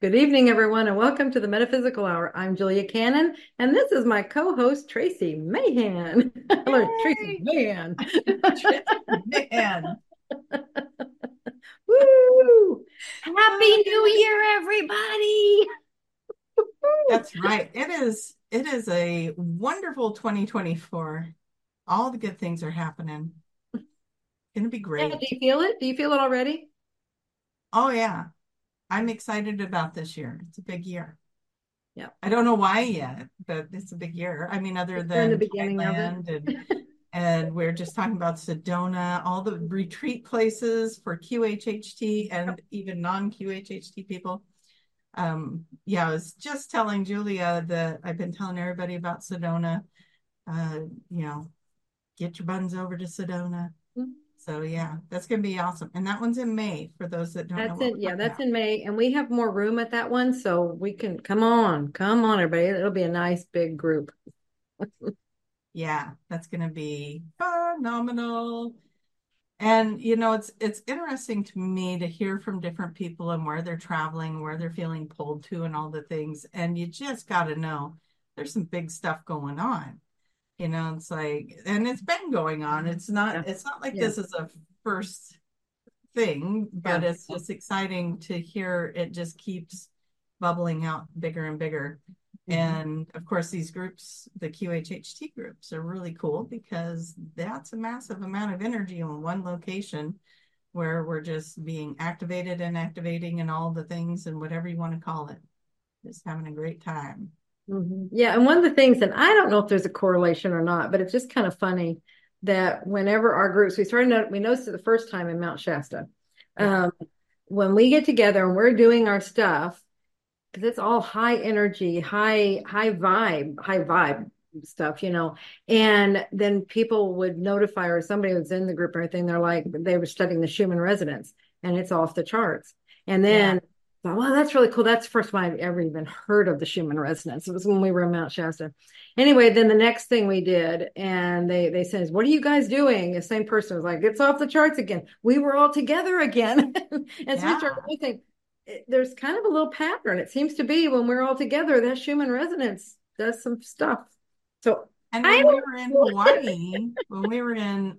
Good evening, everyone, and welcome to the Metaphysical Hour. I'm Julia Cannon, and this is my co-host, Tracy Mahan. Hello, Tracy Yay! Mahan. Man, Woo! Happy New Year, everybody! that's right. It is a wonderful 2024. All the good things are happening. Gonna be Yeah, do great. you feel it? Do you feel it already? Oh yeah. I'm excited about this year. It's a big year. Yeah, I don't know why yet, but it's a big year. I mean, other we're in the than beginning of it. Thailand and we're just talking about Sedona, all the retreat places for QHHT and even non-QHHT people. Yeah, I was just telling Julia that I've been telling everybody about Sedona. Uh, you know, get your buns over to Sedona. So yeah, that's gonna be awesome. And that one's in May for those that don't know what we're Yeah, talking that's about. in May, and we have more room at that one, so we can come on, everybody. It'll be a nice big group. Yeah, that's gonna be phenomenal. And it's interesting to me to hear from different people and where they're traveling, where they're feeling pulled to, and all the things. And you just got to know there's some big stuff going on. It's like, and it's been going on. It's not Yeah, it's not like yeah, this is a first thing, but yeah. it's just exciting to hear it just keeps bubbling out bigger and bigger. Mhm. And of course, these groups, the QHHT groups, are really cool because that's a massive amount of energy in one location where we're just being activated and activating and all the things and whatever you want to call it. Just having a great time. Yeah, and one of the things, and I don't know if there's a correlation or not, but it's just kind of funny that whenever our groups, we noticed it the first time in Mount Shasta, Yeah. um, when we get together and we're doing our stuff, because it's all high energy, high vibe stuff. And then people would notify, or somebody was in the group or anything, they're like, they were studying the Schumann resonance, and it's off the charts. And Yeah. then, thought, wow, that's really cool. That's the first time I'd ever even heard of the Schumann resonance. It was when we were in Mount Shasta. Anyway, then the next thing we did, and they said, "What are you guys doing?" The same person was like, "It's off the charts again." We were all together again. And so we started Yeah. listening. There's kind of a little pattern. It seems to be when we're all together, that Schumann resonance does some stuff. So And I when we were in don't. Hawaii, when we were in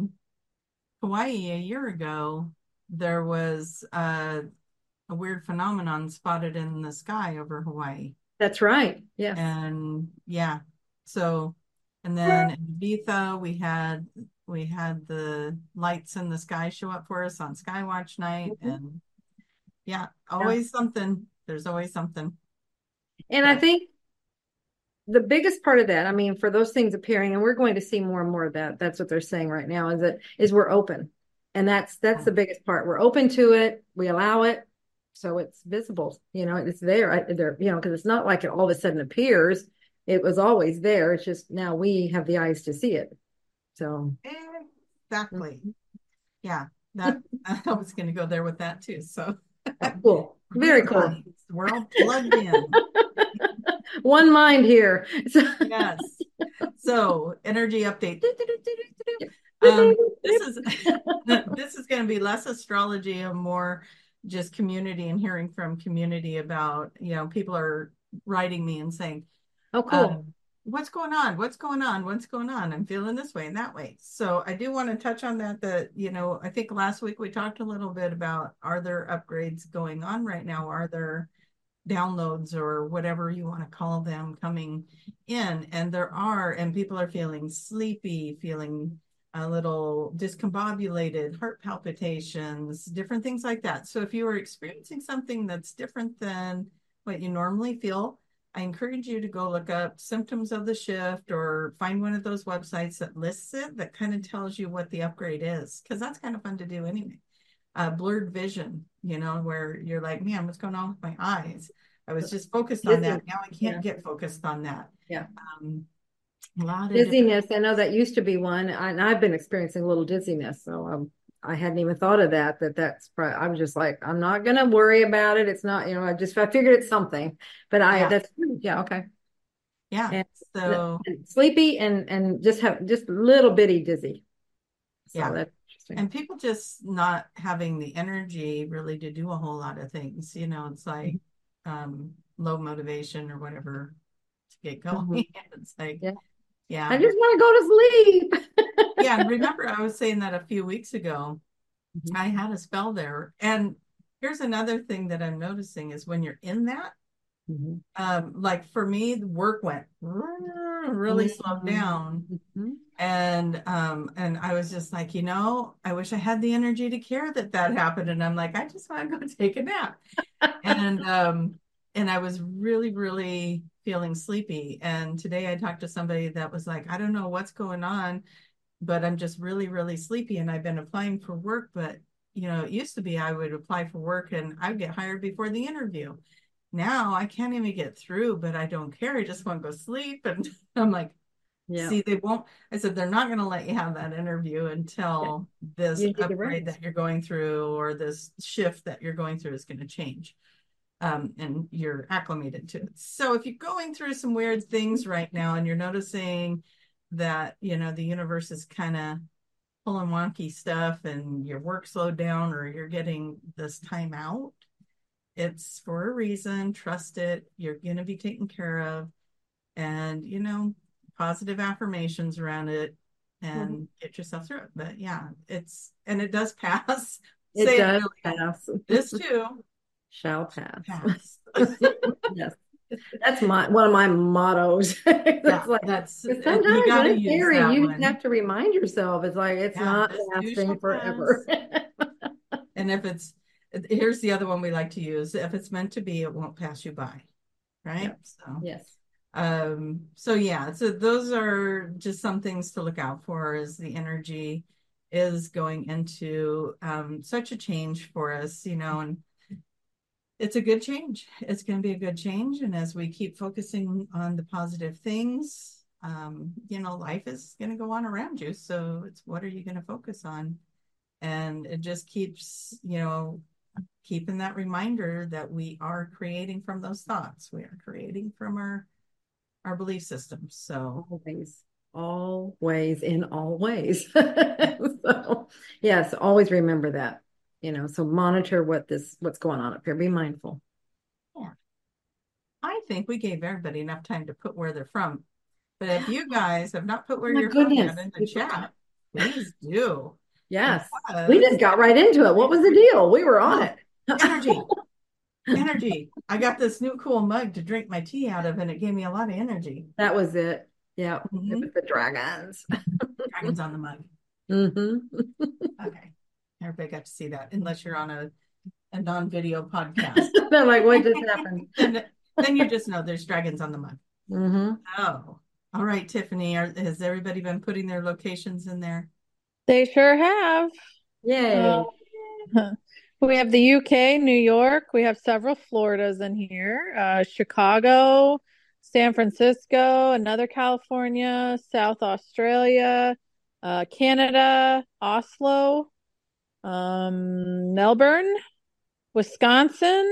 Hawaii a year ago, there was a weird phenomenon spotted in the sky over Hawaii. That's right. Yes. And yeah, so and then in Ibiza we had the lights in the sky show up for us on Skywatch night, Mhm. and yeah, Yeah. always something. There's always something. And I So think the biggest part of that, I mean, for those things appearing, and we're going to see more and more of that. That's what they're saying right now, is we're open. And that's the biggest part. We're open to it. We allow it. So it's visible, it's there. Because it's not like it all of a sudden appears. It was always there. It's just now we have the eyes to see it. So exactly. Yeah, that I was going to go there with that too. So oh, cool. Very being cool. eyes, we're all plugged in. One mind here. So, Yes. So energy update. This is this is going to be less astrology and more just community and hearing from community about, people are writing me and saying, oh, cool. what's going on? What's going on? What's going on? I'm feeling this way and that way. So I do want to touch on that, I think last week we talked a little bit about, are there upgrades going on right now? Are there downloads or whatever you want to call them coming in? And there are, and people are feeling sleepy, feeling a little discombobulated, heart palpitations, different things like that. So if you are experiencing something that's different than what you normally feel, I encourage you to go look up symptoms of the shift or find one of those websites that lists it, that kind of tells you what the upgrade is, because that's kind of fun to do anyway. Blurred vision, where you're like, man, what's going on with my eyes? I was just focused on that. Dizziness. Now I can't Yeah. get focused on that. Yeah. Um, a lot of different. Dizziness. I know that used to be one, and I've been experiencing a little dizziness. So I hadn't even thought of that. That's probably, I was just like, I'm not going to worry about it. It's not, I figured it's something, but Yeah, yeah, okay. yeah. And, So and sleepy and just little bitty dizzy. So yeah, that's interesting. and people just not having the energy really to do a whole lot of things. It's like low motivation or whatever to get going. Mhm. It's like, Yeah. I yeah. just want to go to sleep. Yeah. And remember, I was saying that a few weeks ago, Mhm. I had a spell there. And here's another thing that I'm noticing is when you're in that, Mhm. like for me, the work went really slowed down. Mhm. And I was just like, I wish I had the energy to care that happened. And I'm like, I just want to go take a nap. And I was really, really feeling sleepy. And today I talked to somebody that was like, I don't know what's going on, but I'm just really, really sleepy. And I've been applying for work, but it used to be I would apply for work and I would get hired before the interview. Now I can't even get through, but I don't care. I just want to go sleep. And I'm like, Yeah. see, they won't. I said, they're not going to let you have that interview Yeah. until this You need the upgrade rest. that you're going through or this shift that you're going through is going to change. And you're acclimated to it. So if you're going through some weird things right now and you're noticing that, the universe is kind of pulling wonky stuff and your work slowed down or you're getting this time out, it's for a reason. Trust it. You're going to be taken care of. And, positive affirmations around it Mhm. and get yourself through it. But yeah, and it does pass. It Say it, does Julia. pass. This too Shall pass. pass. Yes. That's one of my mottos. Yeah, It's like, that's but you sometimes got when to it's use scary, that you just one. have to remind yourself. It's like it's Yeah, not this too shall lasting forever. pass. And if it's here's the other one we like to use. If it's meant to be, it won't pass you by. Yeah. Right? Yes. So yeah, so those are just some things to look out for as the energy is going into such a change for us, and it's a good change. It's going to be a good change. And as we keep focusing on the positive things, life is going to go on around you. So it's what are you going to focus on? And it just keeps, keeping that reminder that we are creating from those thoughts. We are creating from our belief systems. So Always. Always in all ways. yeah, So yes, always remember that. So monitor what's going on up here. Be mindful. yeah. I think we gave everybody enough time to put where they're from. But if you guys have not put Oh where my you're from goodness. yet in the We forgot. chat, please do. Yes. We Because just got right into it. What was the deal? We were on oh, it. energy, energy. I got this new cool mug to drink my tea out of, and it gave me a lot of energy. That was it. Yeah. It was Mhm. the dragons. Dragons on the mug. Hmm. Okay. Everybody got to see that, unless you're on a non-video podcast. They're like, what just happened? then you just know there's dragons on the mug. Hmm. Oh, all right, Tiffany. Has everybody been putting their locations in there? They sure have. Uh, Yay. we have the UK, New York. We have several Floridas in here. Chicago, San Francisco, another California, South Australia, Canada, Oslo, Melbourne, Wisconsin,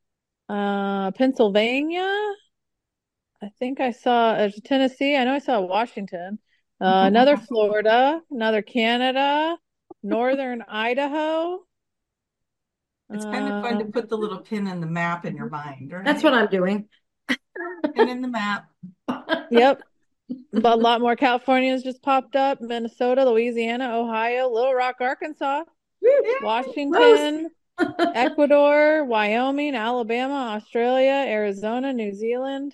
Pennsylvania. I think I saw Tennessee. I know I saw Washington. Another Florida, another Canada, Northern Idaho. It's kind of fun to Um, put the little pin in the map in your mind, That's right? what I'm doing. Pin in the map. yep. But a lot more Californians just popped up. Minnesota, Louisiana, Ohio, Little Rock, Arkansas, Yeah. Gross. Washington, Ecuador, Wyoming, Alabama, Australia, Arizona, New Zealand,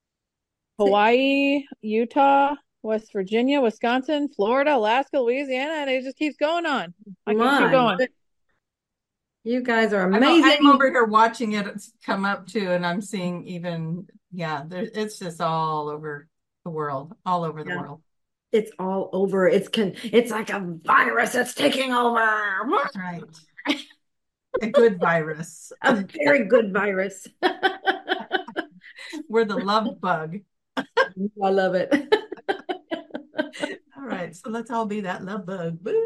Hawaii, Utah, West Virginia, Wisconsin, Florida, Alaska, Louisiana, and it just keeps going on. I can keep My, going. you guys are I'm amazing. over here watching it come up too, and I'm seeing even, yeah, it's just all over the world, all over the Yeah, world. it's all over. It's like a virus that's taking over. That's right. A good virus. A very good virus. We're the love bug. I love it. All right, so let's all be that love bug. Boo.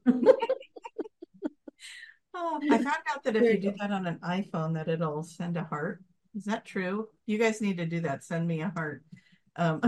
Oh, I found out that if There you you do go. that on an iPhone, that it'll send a heart. Is that true? You guys need to do that. Send me a heart. Um,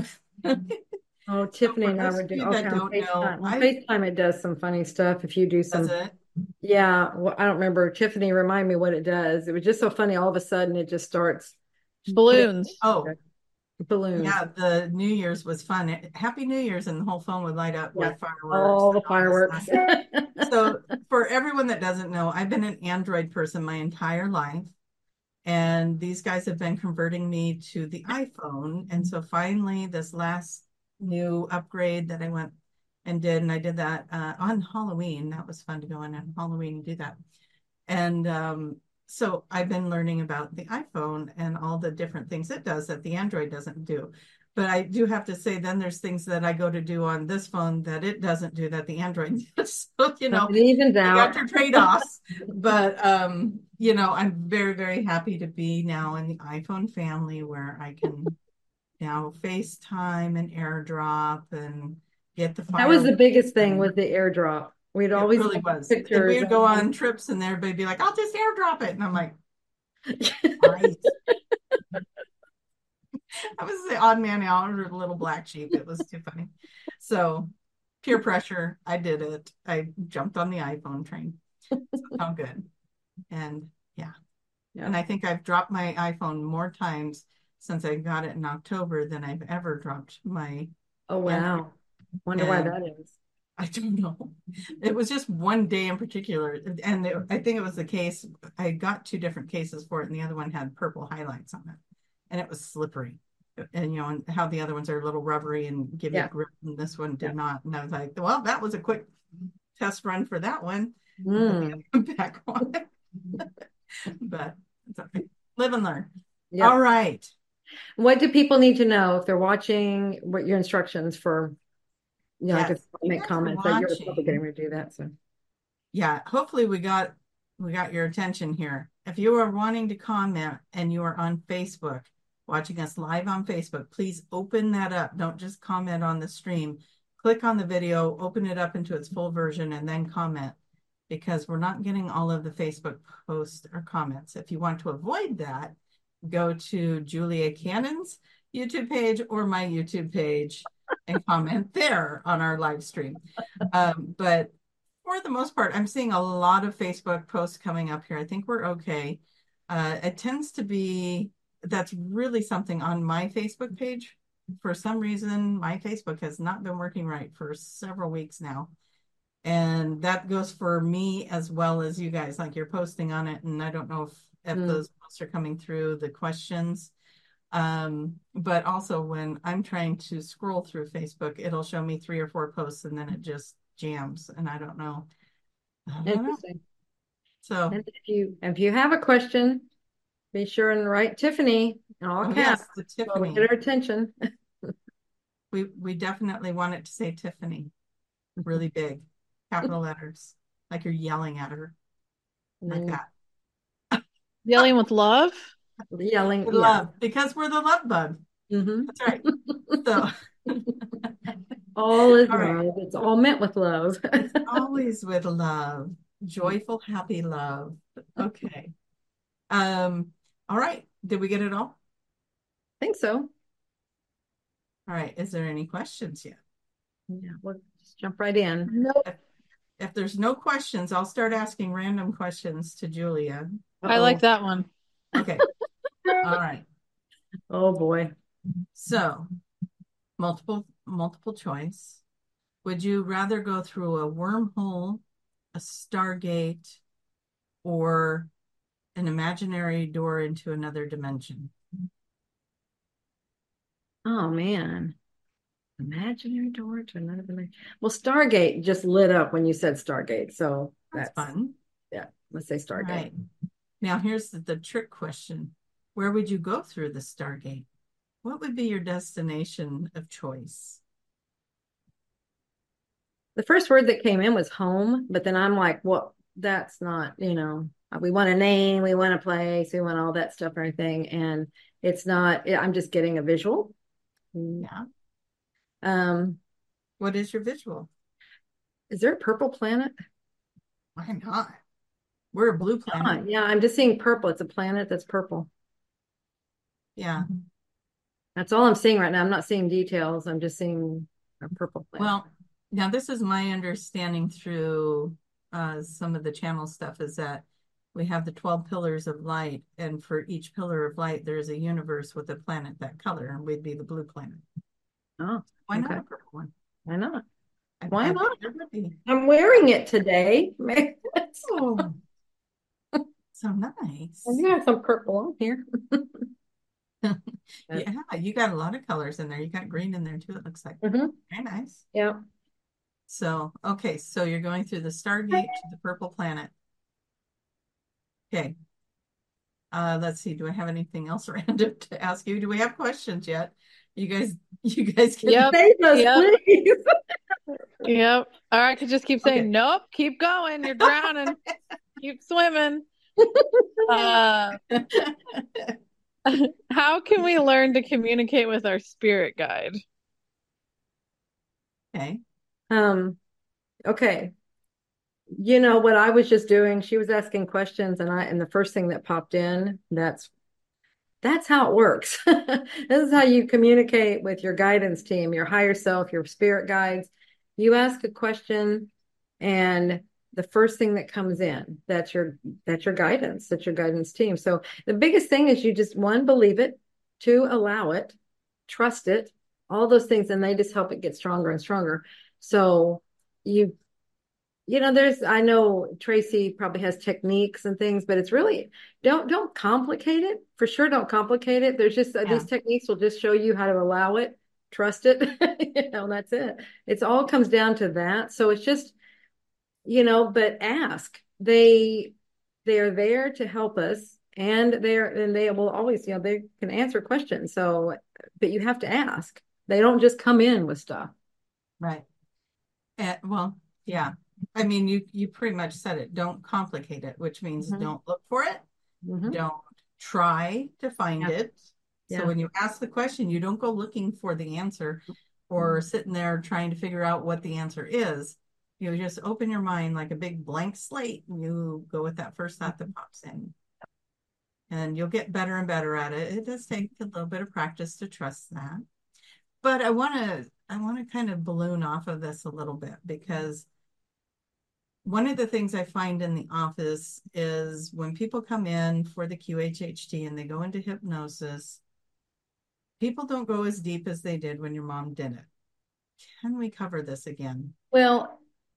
Oh, so Tiffany for and I those were of doing you that okay on don't know, FaceTime. On FaceTime, it does some funny stuff if you do does some it? Yeah, well, I don't remember. Tiffany, remind me what it does. It was just so funny. All of a sudden, it just starts putting Balloons. Oh, balloons. yeah, the New Year's was fun. Happy New Year's, and the whole phone would light up Yeah, with fireworks all the and all this fireworks. stuff. So, for everyone that doesn't know, I've been an Android person my entire life, and these guys have been converting me to the iPhone. And so, finally, this last new upgrade that I went and did, and I did that on Halloween. That was fun to go in on Halloween and do that. And so I've been learning about the iPhone and all the different things it does that the Android doesn't do. But I do have to say, then there's things that I go to do on this phone that it doesn't do that the Android does. So, It evens you got out. your trade-offs. But, I'm very, very happy to be now in the iPhone family where I can now FaceTime and AirDrop and get the That was the fireworks. biggest thing with the airdrop. We'd It always really get was. And we pictures would go and on trips and everybody'd be like, I'll just airdrop it. And I'm like, nice. I was the odd man out or the little black sheep. It was too funny. So peer pressure. I did it. I jumped on the iPhone train. So all good. And yeah. yeah. And I think I've dropped my iPhone more times since I got it in October than I've ever dropped my Oh Android. wow. Wonder why that is. I don't know. It was just one day in particular. And I think it was the case. I got two different cases for it, and the other one had purple highlights on it. And it was slippery. And and how the other ones are a little rubbery and give you grip, and this one did not. And I was like, well, that was a quick test run for that one. Back on. But it's okay. Live and learn. Yep. All right. What do people need to know if they're watching? What your instructions for? Like if make comments that you're probably getting ready to do that. So yeah, hopefully we got your attention here. If you are wanting to comment and you are on Facebook, watching us live on Facebook, please open that up. Don't just comment on the stream. Click on the video, open it up into its full version, and then comment, because we're not getting all of the Facebook posts or comments. If you want to avoid that, go to Julia Cannon's YouTube page or my YouTube page and comment there on our live stream. But for the most part, I'm seeing a lot of Facebook posts coming up here. I think we're okay. It tends to be, that's really something on my Facebook page. For some reason, my Facebook has not been working right for several weeks now. And that goes for me as well as you guys. Like, you're posting on it, and I don't know if those posts are coming through, the questions. But also when I'm trying to scroll through Facebook, it'll show me 3 or 4 posts and then it just jams, and I don't know. Interesting. So and if you have a question, be sure and write Tiffany in all caps. Yes, the Tiffany. So get her attention. we definitely want it to say Tiffany really big, capital letters, like you're yelling at her, like that. Yelling with love. Yelling with love, because we're the love bug. That's right. So all is all love. Right. It's all meant with love. It's always with love. Joyful, happy love. Okay. All right. Did we get it all? I think so. All right. Is there any questions yet? Yeah, we'll just jump right in. Nope. If there's no questions, I'll start asking random questions to Julia. I like that one. Okay. All right. Oh boy. So, multiple choice. Would you rather go through a wormhole, a Stargate, or an imaginary door into another dimension? Oh man. Imaginary door to another dimension. Well, Stargate just lit up when you said Stargate. So that's fun. Yeah. Let's say Stargate. Right. Now here's the trick question. Where would you go through the Stargate? What would be your destination of choice? The first word that came in was home, but then I'm like, well, that's not, we want a name, we want a place, we want all that stuff and everything. And it's not, I'm just getting a visual. Yeah. What is your visual? Is there a purple planet? Why not? We're a blue planet. Yeah, I'm just seeing purple. It's a planet that's purple. Yeah. That's all I'm seeing right now. I'm not seeing details. I'm just seeing a purple planet. Well, now this is my understanding through some of the channel stuff is that we have the 12 pillars of light, and for each pillar of light, there's a universe with a planet that color, and we'd be the blue planet. Oh, Why okay. not a purple one? Why not? I Why think not? there would be. I'm wearing it today. Oh, so nice. You have some purple on here. Yeah, you got a lot of colors in there. You got green in there too, it looks like. Mhm. Very nice. Yeah. So, okay, so you're going through the Stargate to the purple planet. Okay. Let's see. Do I have anything else random to ask you? Do we have questions yet? You guys can Yep. Save us, Yep. please. Yep. Or I could just keep saying, Okay. nope, keep going. You're drowning. Keep swimming. How can we learn to communicate with our spirit guide? Okay. Okay. You know what I was just doing? She was asking questions, and the first thing that popped in, that's how it works. This is how you communicate with your guidance team, your higher self, your spirit guides. You ask a question, and the first thing that comes in, that's your guidance, that's your guidance team. So the biggest thing is you just, one, believe it, two, allow it, trust it, all those things, and they just help it get stronger and stronger. So I know Tracy probably has techniques and things, but it's really, don't complicate it. For sure, don't complicate it. There's just these techniques will just show you how to allow it, trust it, that's it. It's all comes down to that. So it's just, but ask. They are there to help us, and they will always, they can answer questions. So, but you have to ask. They don't just come in with stuff. Right. Well, yeah. I mean, you pretty much said it. Don't complicate it, which means don't look for it. Don't try to find it. So when you ask the question, you don't go looking for the answer or sitting there trying to figure out what the answer is. You just open your mind like a big blank slate, and you go with that first thought that pops in. And you'll get better and better at it. It does take a little bit of practice to trust that. But I want to kind of balloon off of this a little bit, because one of the things I find in the office is when people come in for the QHHT and they go into hypnosis, people don't go as deep as they did when your mom did it. Can we cover this again? Well,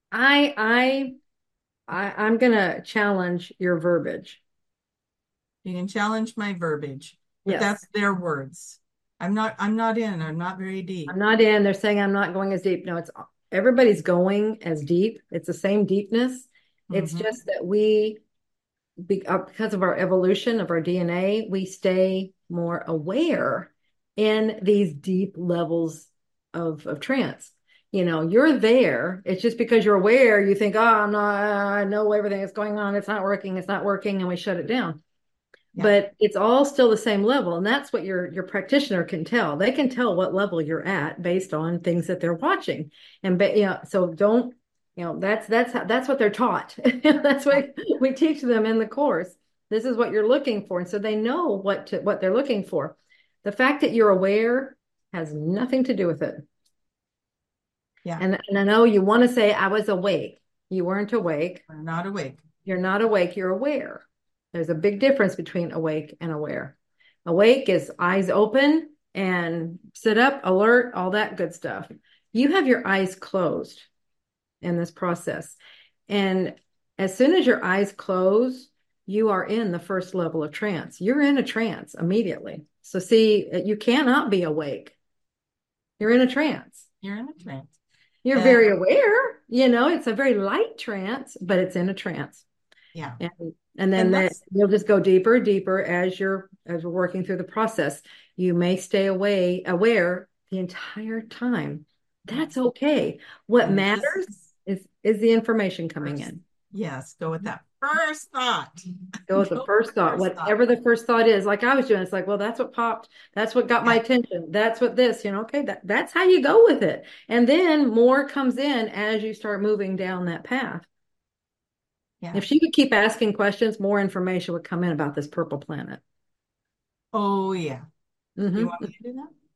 I'm gonna challenge your verbiage. You can challenge my verbiage, but Yes. that's their words. I'm not very deep. I'm not in. They're saying I'm not going as deep. No, everybody's going as deep. It's the same deepness. It's just that because of our evolution of our DNA, we stay more aware in these deep levels of trance. You're there. It's just because you're aware, you think, I know everything that's going on. It's not working. And we shut it down. Yeah. But it's all still the same level. And that's what your practitioner can tell. They can tell what level you're at based on things that they're watching. And, so don't, that's what they're taught. That's what we teach them in the course. This is what you're looking for. And so they know what they're looking for. The fact that you're aware has nothing to do with it. Yeah. And I know you want to say, I was awake. You weren't awake. We're not awake. You're not awake. You're aware. There's a big difference between awake and aware. Awake is eyes open and sit up, alert, all that good stuff. You have your eyes closed in this process. And as soon as your eyes close, you are in the first level of trance. You're in a trance immediately. So see, you cannot be awake. You're in a trance. You're in a trance. You're very aware, it's a very light trance, but it's in a trance. Yeah. And then you'll just go deeper as we're working through the process. You may stay aware the entire time. That's okay. What matters is the information coming in. Yes. Go with that first thought. Go with the first thought, whatever the first thought is. Like I was doing, it's like, well, that's what popped. That's what got my attention. That's what this, okay, that's how you go with it. And then more comes in as you start moving down that path. Yeah. If she could keep asking questions, more information would come in about this purple planet. Oh, yeah. You want me to do that?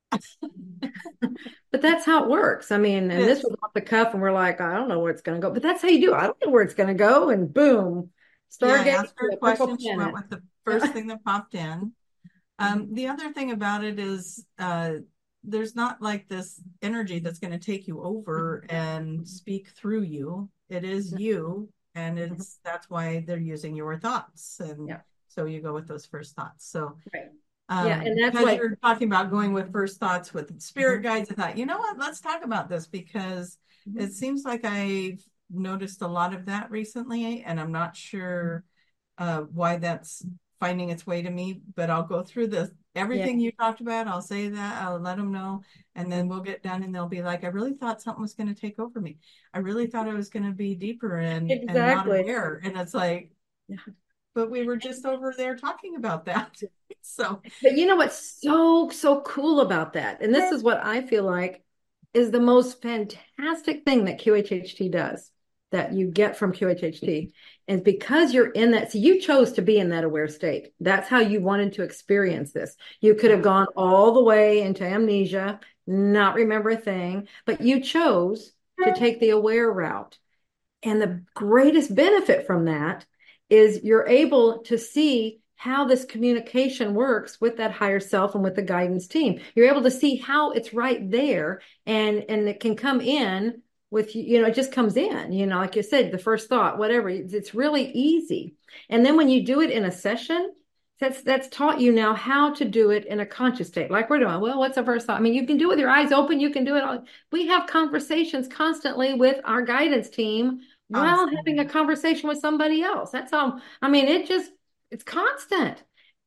But that's how it works. I mean, and this was off the cuff, and we're like, I don't know where it's going to go. But that's how you do it. I don't know where it's going to go, and boom, Yeah, I Stargate asked her to a a purple question. She went planet. with the first thing that popped in. The other thing about it is there's not like this energy that's going to take you over and speak through you. It is you, and that's why they're using your thoughts, and Yeah. so you go with those first thoughts. So Right. Yeah, and that's because why you're talking about going with first thoughts with spirit guides, I thought, you know what, let's talk about this because it seems like I've noticed a lot of that recently, and I'm not sure why that's finding its way to me, but I'll go through everything you talked about. I'll say that, I'll let them know, and then we'll get done and they'll be like, I really thought something was going to take over me. I really thought I was going to be deeper and not aware. And it's like, but we were just over there talking about that. So, but you know what's so cool about that? And this is what I feel like is the most fantastic thing that QHHT does, that you get from QHHT. And because you're in that, so you chose to be in that aware state. That's how you wanted to experience this. You could have gone all the way into amnesia, not remember a thing, but you chose to take the aware route. And the greatest benefit from that is you're able to see how this communication works with that higher self and with the guidance team. You're able to see how it's right there, and it can come in with, it just comes in, like you said, the first thought, whatever. It's really easy. And then when you do it in a session, that's taught you now how to do it in a conscious state, like we're doing. Well, what's the first thought? I mean, you can do it with your eyes open. You can do it all. We have conversations constantly with our guidance team while having a conversation with somebody else. That's all. I mean, it's constant.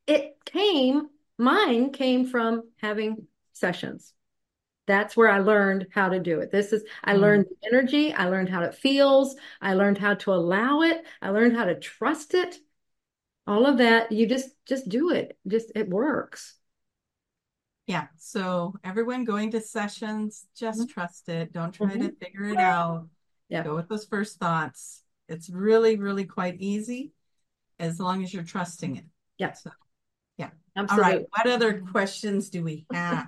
Mine came from having sessions. That's where I learned how to do it. I learned the energy. I learned how it feels. I learned how to allow it. I learned how to trust it. All of that, you just do it. It works. Yeah. So everyone going to sessions, just trust it. Don't try to figure it out. Yeah. Go with those first thoughts. It's really, really quite easy as long as you're trusting it. Yeah. So, yeah. Absolutely. All right. What other questions do we have?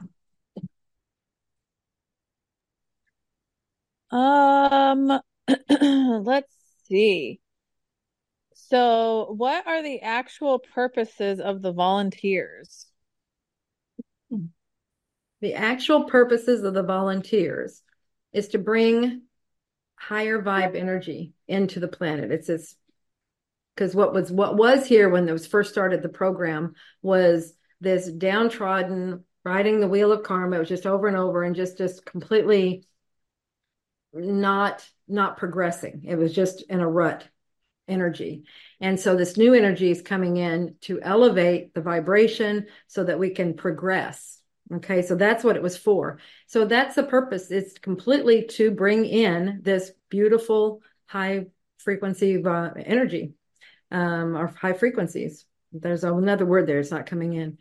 Let's see. So, what are the actual purposes of the volunteers? The actual purposes of the volunteers is to bring higher vibe energy into the planet. It's this, because what was here when it was first started, the program was this downtrodden, riding the wheel of karma. It was just over and over and just completely not progressing. It was just in a rut energy. And so this new energy is coming in to elevate the vibration so that we can progress. Okay, so that's what it was for. So that's the purpose. It's completely to bring in this beautiful high frequency energy, or high frequencies. There's another word there. It's not coming in.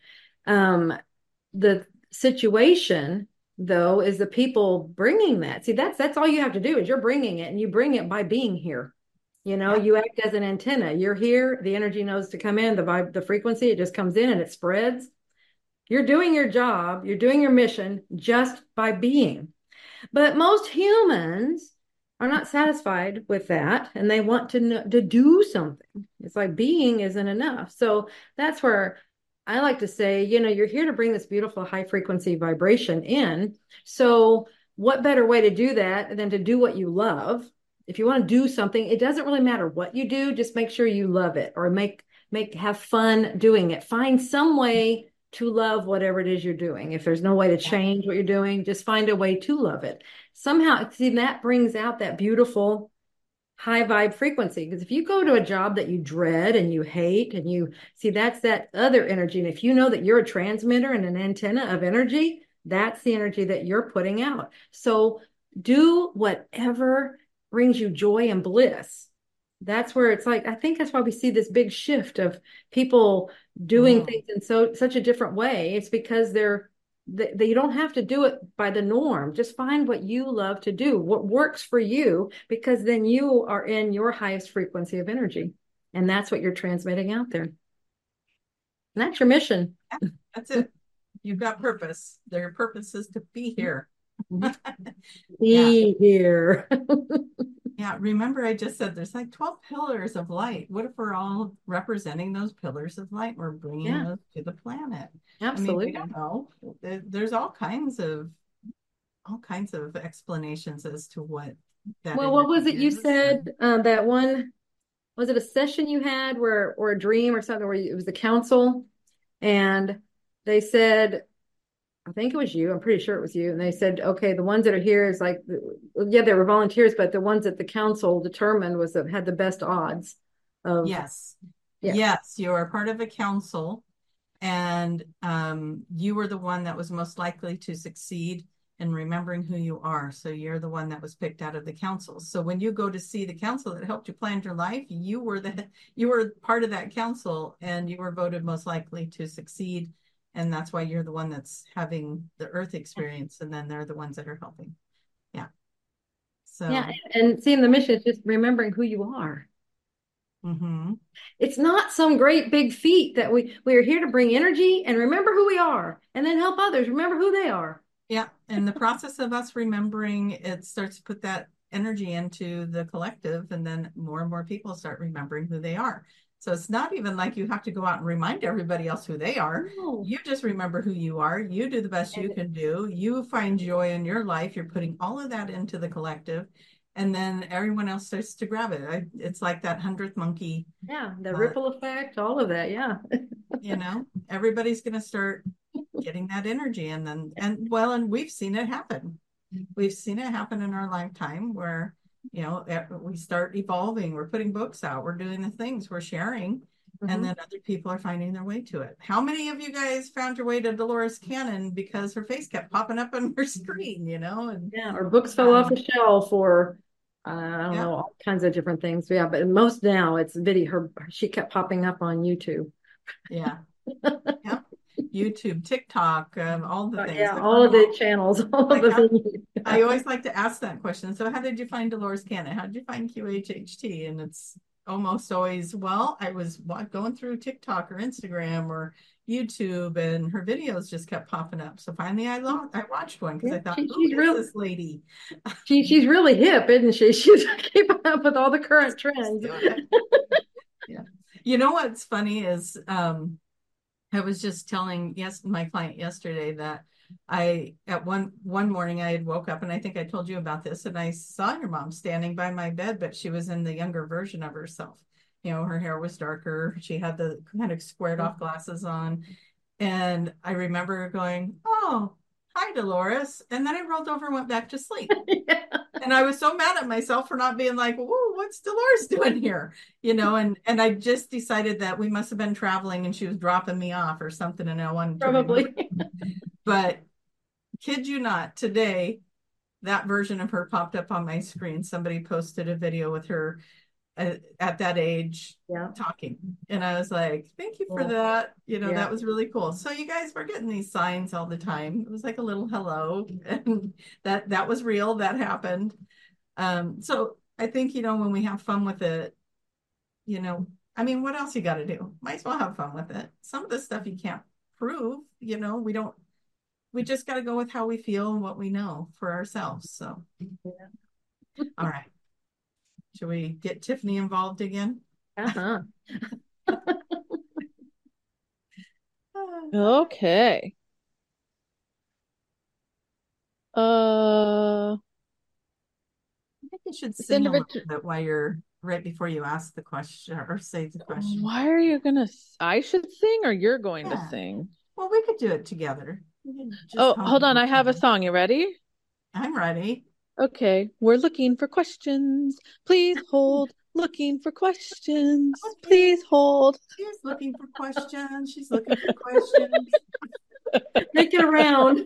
The situation, though, is the people bringing that. See, that's all you have to do is you're bringing it, and you bring it by being here. You act as an antenna. You're here. The energy knows to come in. The frequency, it just comes in and it spreads. You're doing your job. You're doing your mission just by being. But most humans are not satisfied with that, and they want to do something. It's like being isn't enough. So that's where I like to say, you're here to bring this beautiful high frequency vibration in. So what better way to do that than to do what you love? If you want to do something, it doesn't really matter what you do. Just make sure you love it, or have fun doing it. Find some way to love whatever it is you're doing. If there's no way to change what you're doing, just find a way to love it. Somehow, see, that brings out that beautiful high vibe frequency. Because if you go to a job that you dread and you hate, and you see, that's that other energy. And if you know that you're a transmitter and an antenna of energy, that's the energy that you're putting out. So do whatever brings you joy and bliss. That's where it's like, I think that's why we see this big shift of people doing things in such a different way. It's because you don't have to do it by the norm. Just find what you love to do, what works for you, because then you are in your highest frequency of energy. And that's what you're transmitting out there. And that's your mission. Yeah, that's it. You've got purpose. Their purpose is to be here. Be here. Yeah, remember I just said there's like 12 pillars of light. What if we're all representing those pillars of light? We're bringing Yeah, those to the planet. I mean, we absolutely. don't know. There's all kinds of explanations as to what that Well, what was energy it you is. said? That one, was it a session you had where, or a dream or something where it was the council and they said, I think it was you. I'm pretty sure it was you. And they said, okay, the ones that are here is like, yeah, they were volunteers, but the ones that the council determined was that had the best odds of, Yes. yeah. Yes, you are part of a council, and you were the one that was most likely to succeed in remembering who you are. So you're the one that was picked out of the council. So when you go to see the council that helped you plan your life, you were part of that council, and you were voted most likely to succeed. And that's why you're the one that's having the earth experience, and then they're the ones that are helping. Yeah. So Yeah. And seeing the mission is just remembering who you are. mhm. It's not some great big feat that we are here to bring energy and remember who we are and then help others remember who they are. Yeah, and the process of us remembering, it starts to put that energy into the collective, and then more and more people start remembering who they are. So it's not even like you have to go out and remind everybody else who they are. No. You just remember who you are. You do the best you can do. You find joy in your life. You're putting all of that into the collective, and then everyone else starts to grab it. It's like that 100th monkey. Yeah, the ripple effect, all of that. Yeah. Everybody's going to start getting that energy, and we've seen it happen. We've seen it happen in our lifetime where we start evolving. We're putting books out, we're doing the things, we're sharing, and then other people are finding their way to it. How many of you guys found your way to Dolores Cannon because her face kept popping up on her screen, and Yeah, or books fell off a shelf, or I don't know, all kinds of different things. Yeah, but most now it's video. She kept popping up on YouTube. Yeah. Yeah. YouTube, TikTok, all the things. Yeah, all of the channels, all of the things. I always like to ask that question. So how did you find Dolores Cannon? How did you find QHHT? And it's almost always, well, I was going through TikTok or Instagram or YouTube, and her videos just kept popping up. So finally I watched one because I thought, who is this lady? She's really hip, isn't she? She's keeping up with all the current trends. Yeah. You know what's funny is I was just telling my client yesterday that at one morning I had woke up, and I think I told you about this, and I saw your mom standing by my bed, but she was in the younger version of herself. Her hair was darker. She had the kind of squared off glasses on. And I remember going, "Oh, hi, Dolores." And then I rolled over and went back to sleep. Yeah. And I was so mad at myself for not being like, "Whoa, what's Dolores doing here?" And I just decided that we must have been traveling and she was dropping me off or something. And I wanted to probably. But kid you not, today, that version of her popped up on my screen. Somebody posted a video with her at that age talking, and I was like, thank you for that. That was really cool. So you guys were getting these signs all the time. It was like a little hello, and that was real. That happened. So I think when we have fun with it, I mean, what else you got to do? Might as well have fun with it. Some of the stuff you can't prove. We just got to go with how we feel and what we know for ourselves. So all right. Should we get Tiffany involved again? Okay. I think you should sing a little bit while you're right before you ask the question or say the question. Why are you I should sing, or you're going to sing? Well, we could do it together. Hold on. I have a song. You ready? I'm ready. Okay. We're looking for questions. Please hold. Looking for questions. Please hold. She's looking for questions. She's looking for questions. Make it around.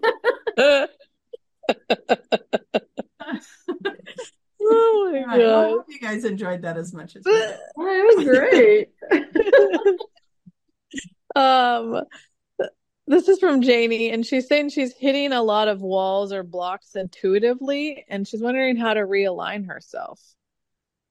Oh my God. I hope you guys enjoyed that as much as we did. It was great. This is from Janie, and she's saying she's hitting a lot of walls or blocks intuitively, and she's wondering how to realign herself.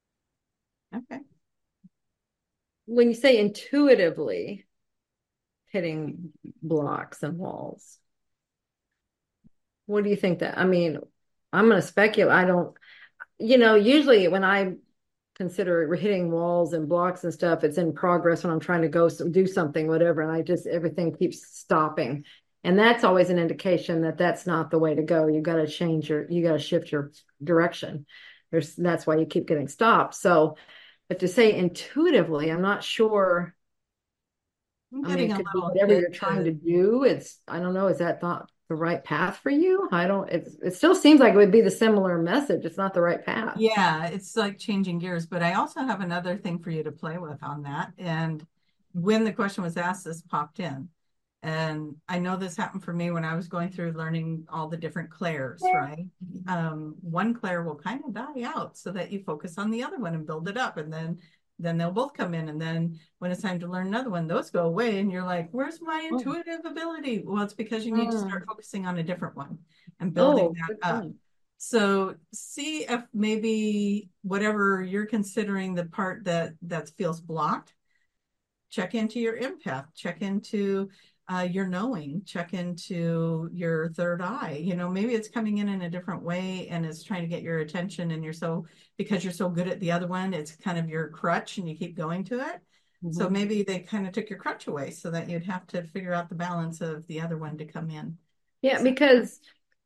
Okay. When you say intuitively, hitting blocks and walls. What do you think that, I mean, I'm going to speculate. I don't, usually when I consider hitting walls and blocks and stuff, it's in progress when I'm trying to go do something, whatever. And everything keeps stopping. And that's always an indication that that's not the way to go. You got to shift your direction. That's why you keep getting stopped. So, but to say intuitively, I'm not sure. I mean, it could be whatever you're trying to do. I don't know, is that not the right path for you? It still seems like it would be the similar message. It's not the right path. Yeah, it's like changing gears, but I also have another thing for you to play with on that. And when the question was asked, this popped in. And I know this happened for me when I was going through learning all the different clairs, right? One clair will kind of die out so that you focus on the other one and build it up. And then they'll both come in. And then when it's time to learn another one, those go away. And you're like, where's my intuitive ability? Well, it's because you need to start focusing on a different one and building that up. So see if maybe whatever you're considering the part that feels blocked, check into your empath, check into your knowing, check into your third eye. Maybe it's coming in a different way and it's trying to get your attention, and because you're so good at the other one, it's kind of your crutch and you keep going to it. Mm-hmm. So maybe they kind of took your crutch away so that you'd have to figure out the balance of the other one to come in. Yeah, because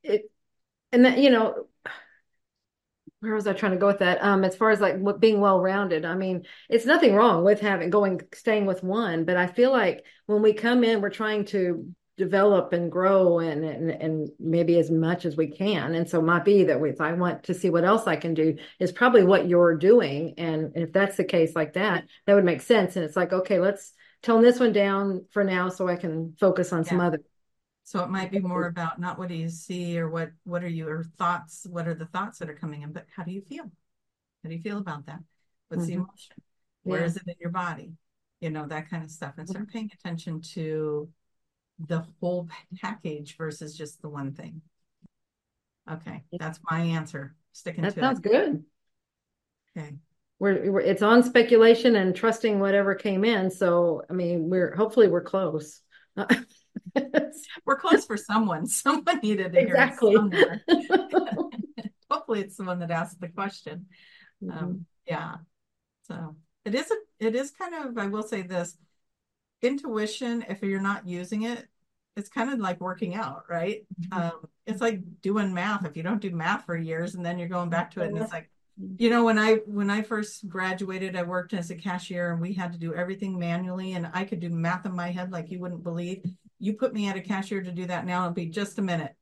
where was I trying to go with that? As far as like being well-rounded, I mean, it's nothing wrong with staying with one, but I feel like when we come in, we're trying to develop and grow and maybe as much as we can. And so it might be that if I want to see what else I can do, is probably what you're doing. And if that's the case like that would make sense. And it's like, okay, let's tone this one down for now so I can focus on some other. So it might be more about not what do you see or what are your thoughts, what are the thoughts that are coming in, but how do you feel? How do you feel about that? What's the emotion? Where is it in your body? That kind of stuff. And start paying attention to the whole package versus just the one thing. Okay, that's my answer. Sticking to it. That sounds good. Okay. It's on speculation and trusting whatever came in. So, I mean, hopefully we're close. We're close for someone. Someone needed to hear it somewhere. Hopefully it's the one that asked the question. Yeah. So it is kind of, I will say this, intuition, if you're not using it, it's kind of like working out, right? It's like doing math. If you don't do math for years and then you're going back to it, and it's like, when I first graduated, I worked as a cashier and we had to do everything manually, and I could do math in my head like you wouldn't believe. You put me at a cashier to do that now, it'll be just a minute.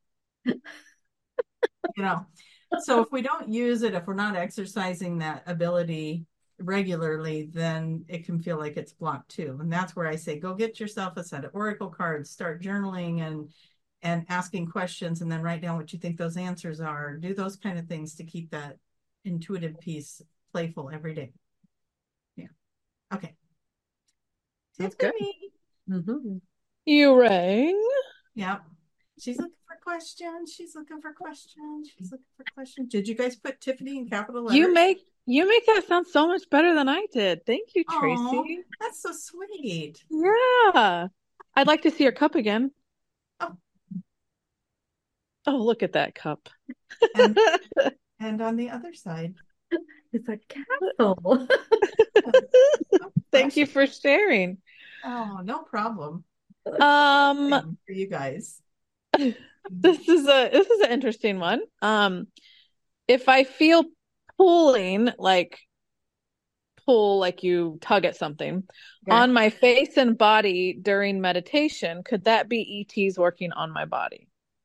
So if we don't use it, if we're not exercising that ability regularly, then it can feel like it's blocked too. And that's where I say, go get yourself a set of oracle cards, start journaling and asking questions, and then write down what you think those answers are. Do those kind of things to keep that intuitive piece playful every day. Yeah. Okay. That's good. Mm-hmm. You rang. Yep. She's looking for questions. She's looking for questions. She's looking for questions. Did you guys put Tiffany in capital letters? You make that sound so much better than I did. Thank you, Tracy. Aww, that's so sweet. Yeah. I'd like to see your cup again. Oh, look at that cup. And on the other side, it's a castle. Thank you for sharing. Oh, no problem. For you guys. This is an interesting one. If I feel pull like you tug at something on my face and body during meditation, could that be ETs working on my body?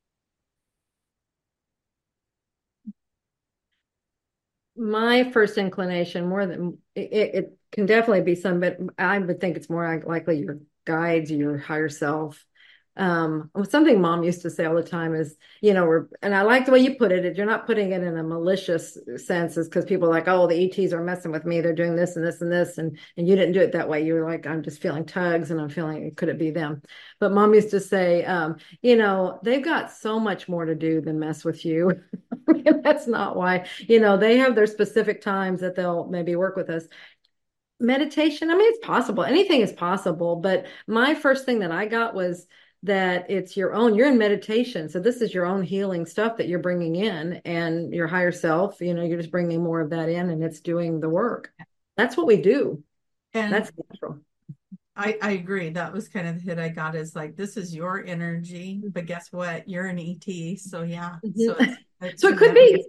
My first inclination, more than it can definitely be some, but I would think it's more likely your guides, your higher self. Something Mom used to say all the time is, and I like the way you put it, you're not putting it in a malicious sense, is because people are like, oh, the ETs are messing with me, they're doing this and this and this, and you didn't do it that way. You were like, I'm just feeling tugs and I'm feeling, could it be them? But Mom used to say, they've got so much more to do than mess with you. I mean, that's not why, they have their specific times that they'll maybe work with us. meditation, I mean, it's possible. Anything is possible. But my first thing that I got was that it's your own, you're in meditation. So this is your own healing stuff that you're bringing in, and your higher self, you're just bringing more of that in, and it's doing the work. That's what we do. And That's natural. I agree. That was kind of the hit I got, is like, this is your energy, but guess what? You're an ET. So yeah. So so it could be.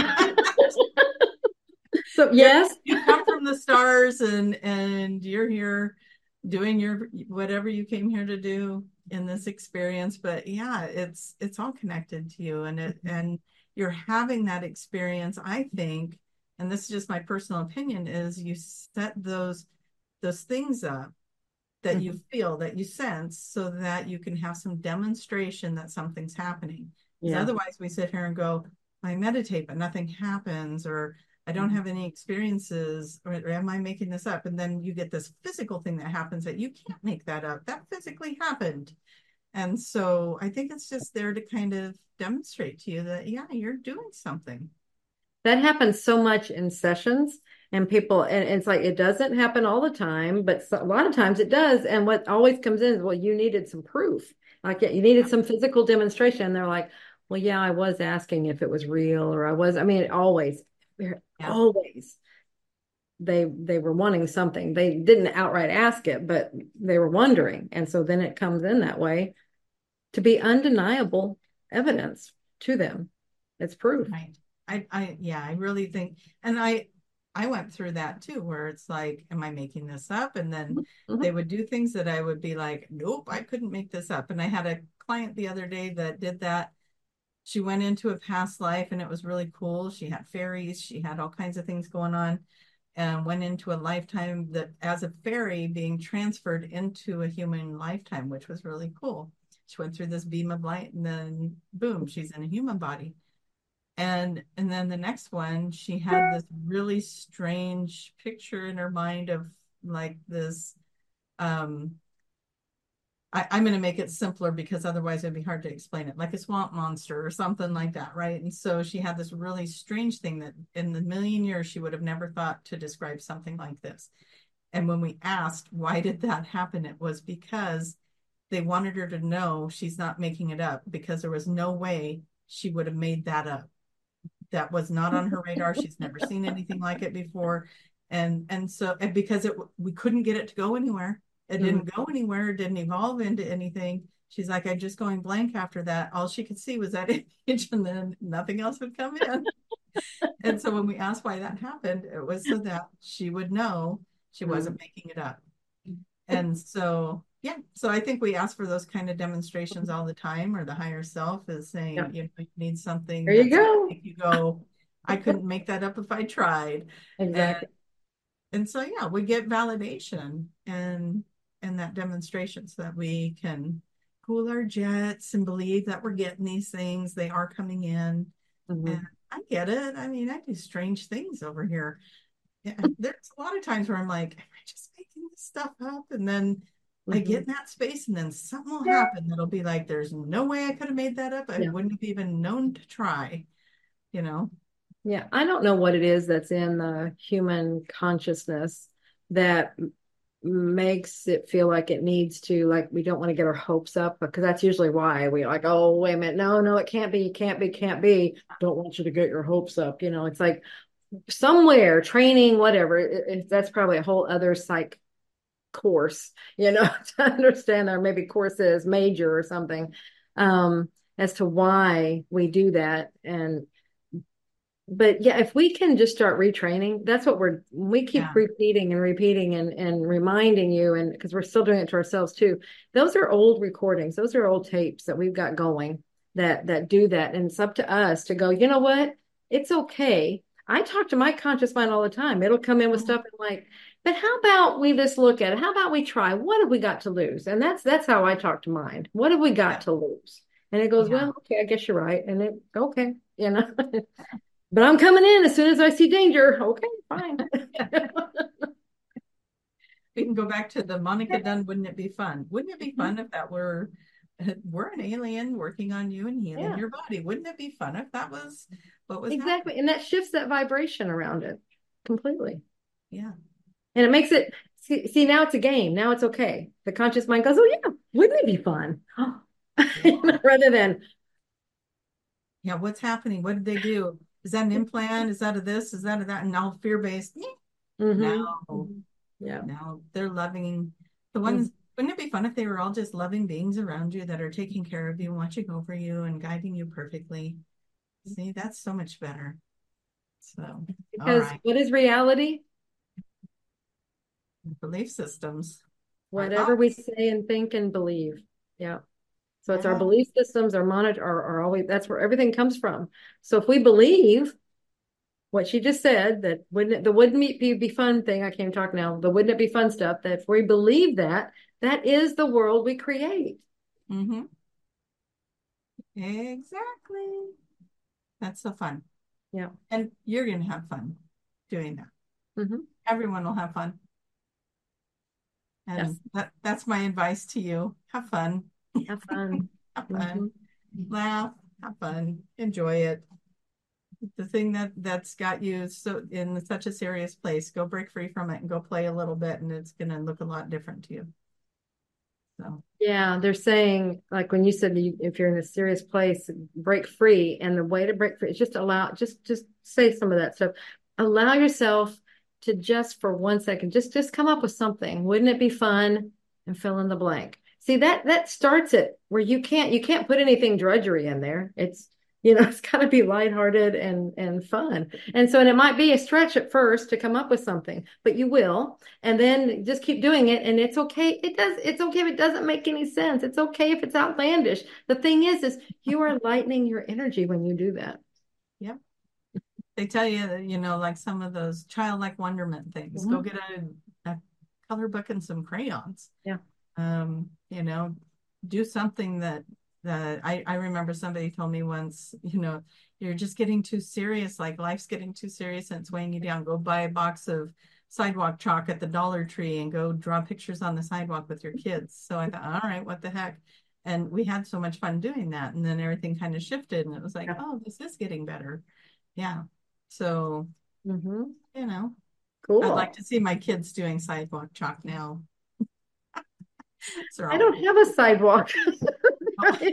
So yes, you come from the stars, and you're here doing your whatever you came here to do in this experience. But yeah, it's all connected to you, and you're having that experience, I think, and this is just my personal opinion, is you set those things up that you feel, that you sense, so that you can have some demonstration that something's happening. Because otherwise we sit here and go, I meditate, but nothing happens, or I don't have any experiences, or am I making this up? And then you get this physical thing that happens that you can't make that up. That physically happened. And so I think it's just there to kind of demonstrate to you that, yeah, you're doing something. That happens so much in sessions, and people, and it's like, it doesn't happen all the time, but a lot of times it does. And what always comes in is, well, you needed some proof. Like, you needed some physical demonstration. And they're like, well, yeah, I was asking if it was real, or I mean, it always, always, they were wanting something. They didn't outright ask it, but they were wondering. And so then it comes in that way to be undeniable evidence to them. It's proof. Right. I really think, and I went through that too, where it's like, am I making this up? And then they would do things that I would be like, nope, I couldn't make this up. And I had a client the other day that did that. She went into a past life, and it was really cool. She had fairies, she had all kinds of things going on, and went into a lifetime that as a fairy being transferred into a human lifetime, which was really cool. She went through this beam of light, and then boom, she's in a human body. And then the next one, she had this really strange picture in her mind of like this, I'm going to make it simpler because otherwise it'd be hard to explain it, like a swamp monster or something like that, right? And so she had this really strange thing that in the million years she would have never thought to describe something like this. And when we asked, why did that happen? It was because they wanted her to know she's not making it up, because there was no way she would have made that up. That was not on her radar. She's never seen anything like it before. And because we couldn't get it to go anywhere. It didn't go anywhere. It didn't evolve into anything. She's like, I'm just going blank after that. All she could see was that image, and then nothing else would come in. And so when we asked why that happened, it was so that she would know she wasn't making it up. And so, yeah, so I think we ask for those kind of demonstrations all the time, or the higher self is saying, you need something. There you go. You go, I couldn't make that up if I tried. Exactly. And so, yeah, we get validation and that demonstration, so that we can cool our jets and believe that we're getting these things. They are coming in. And I get it. I mean, I do strange things over here. Yeah, there's a lot of times where I'm like, am I just making this stuff up? And then I get in that space, and then something will happen that'll be like, there's no way I could have made that up. I wouldn't have even known to try, Yeah, I don't know what it is that's in the human consciousness that makes it feel like it needs to, like, we don't want to get our hopes up, because that's usually why we like, oh, wait a minute, no, it can't be, can't be. Don't want you to get your hopes up. It's like somewhere training, whatever. That's probably a whole other psych course, to understand, or maybe courses major or something, as to why we do that. But yeah, if we can just start retraining, that's what we keep repeating and reminding you, and because we're still doing it to ourselves too. Those are old recordings. Those are old tapes that we've got going that do that. And it's up to us to go, you know what? It's okay. I talk to my conscious mind all the time. It'll come in with stuff and like, but how about we just look at it? How about we try? What have we got to lose? And that's how I talk to mind. What have we got to lose? And it goes, well, okay, I guess you're right. And okay, but I'm coming in as soon as I see danger. Okay, fine. We can go back to the Monica Dunn, wouldn't it be fun? Wouldn't it be fun if that we're an alien working on you and healing your body? Wouldn't it be fun if that was what was exactly happening? And that shifts that vibration around it completely. Yeah. And it makes it see now it's a game. Now it's okay. The conscious mind goes, oh yeah, wouldn't it be fun? Yeah. Rather than Yeah, what's happening? What did they do? Is that an implant? Is that a this? Is that a that? And now fear-based. No, Yeah. no, they're loving the Mhm. ones. Wouldn't it be fun if they were all just loving beings around you that are taking care of you, watching over you, and guiding you perfectly? See, that's so much better. So, all Because right, what is reality? belief systems, our Whatever we thoughts. say and think and believe. Yeah. So it's our Yeah. belief systems, our monitor are always that's where everything comes from. So if we believe what she just said, that wouldn't it be fun thing, I can't talk now, the wouldn't it be fun stuff, that if we believe that, that is the world we create. Mm-hmm. Exactly. That's so fun. Yeah. And you're going to have fun doing that. Mm-hmm. Everyone will have fun. Yes. And that's my advice to you. Have fun. Have fun. Have Mm-hmm. fun. Laugh. Have fun. Enjoy it. The thing that's got you so in such a serious place, go break free from it and go play a little bit, and it's going to look a lot different to you. So, Yeah, they're saying, like when you said if you're in a serious place, break free. And the way to break free is just just say some of that stuff. Allow yourself to just for 1 second, just come up with something. Wouldn't it be fun? And fill in the blank. See, that starts it where you can't put anything drudgery in there. It's got to be lighthearted and fun. And it might be a stretch at first to come up with something, but you will. And then just keep doing it. And it's okay. It's okay if it doesn't make any sense. It's okay if it's outlandish. The thing is you are lightening your energy when you do that. yep. They tell you that, like some of those childlike wonderment things. Go Mhm. get a color book and some crayons. Yeah. You know, do something that I remember somebody told me once, you're just getting too serious, like life's getting too serious and it's weighing you down. Go buy a box of sidewalk chalk at the Dollar Tree and go draw pictures on the sidewalk with your kids. So I thought, all right, what the heck? And we had so much fun doing that. And then everything kind of shifted and it was like, Yeah. oh, this is getting better. Yeah. So, Hmm. you know, I'd like Cool. to see my kids doing sidewalk chalk now. So I all, don't have a sidewalk. you're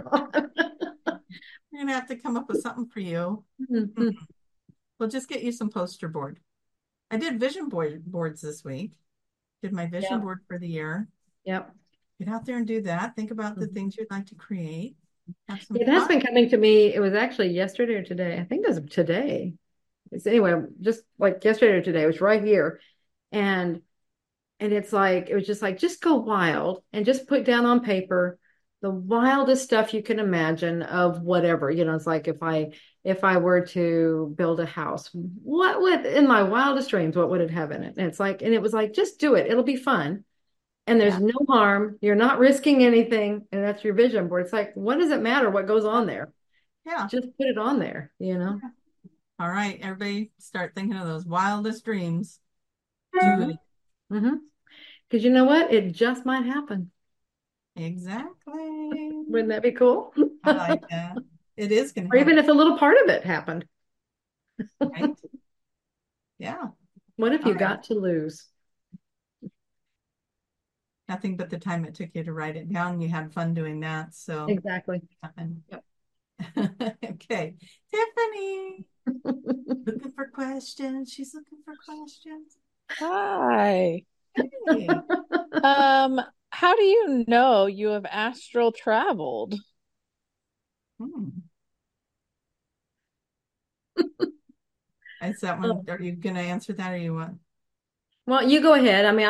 gonna have to come up with something for you. Mhm. We'll just get you some poster board. I did boards this week. Did my vision Yep. board for the year. Yep. Get out there and do that. Think about the Mhm. things you'd like to create. Have some It has fun. been coming to me. It was actually yesterday or today. I think it was today. It's anyway, just like yesterday or today. It was right here. And it's like it was just like just go wild and just put down on paper the wildest stuff you can imagine of whatever. It's like if I were to build a house, what would in my wildest dreams, what would it have in it? And it was like just do it. It'll be fun. And there's Yeah. no harm. You're not risking anything. And that's your vision board. It's like, what does it matter what goes on there? Yeah. Just put it on there. Yeah. All right. Everybody start thinking of those wildest dreams. Do it. Mm-hmm. Because you know what? It just might happen. Exactly. Wouldn't that be cool? I like that. It is going Or to even happen, if a little part of it happened. right? Yeah. What have All you right. got to lose? Nothing but the time it took you to write it down. You had fun doing that. So, Exactly. nothing. Yep. Okay. Tiffany, looking for questions. She's looking for questions. Hi. Hey. How do you know you have astral traveled? Hmm. Is that one? Oh, Are you going to answer that or you want? well, you go ahead. I mean,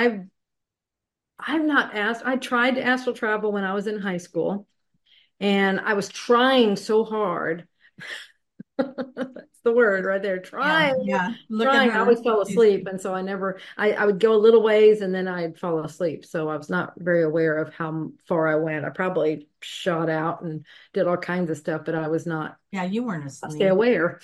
I've not asked. I tried to astral travel when I was in high school, and I was trying so hard. That's the word right there. Yeah. Trying, Yeah. Look at trying. I her. always fell She's, asleep, and so I would go a little ways, and then I'd fall asleep. So I was not very aware of how far I went. I probably shot out and did all kinds of stuff, but I was not. yeah, you weren't I stay asleep. aware.